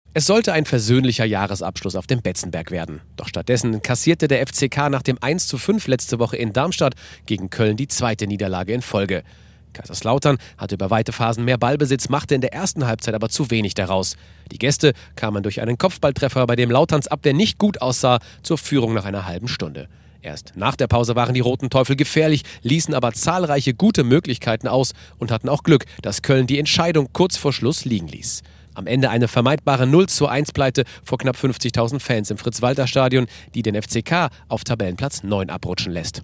Es sollte ein versöhnlicher Jahresabschluss auf dem Betzenberg werden. Doch stattdessen kassierte der FCK nach dem 1:5 letzte Woche in Darmstadt gegen Köln die zweite Niederlage in Folge. Kaiserslautern hatte über weite Phasen mehr Ballbesitz, machte in der ersten Halbzeit aber zu wenig daraus. Die Gäste kamen durch einen Kopfballtreffer, bei dem Lauterns Abwehr nicht gut aussah, zur Führung nach einer halben Stunde. Erst nach der Pause waren die Roten Teufel gefährlich, ließen aber zahlreiche gute Möglichkeiten aus und hatten auch Glück, dass Köln die Entscheidung kurz vor Schluss liegen ließ. Am Ende eine vermeidbare 0:1-Pleite vor knapp 50.000 Fans im Fritz-Walter-Stadion, die den FCK auf Tabellenplatz 9 abrutschen lässt.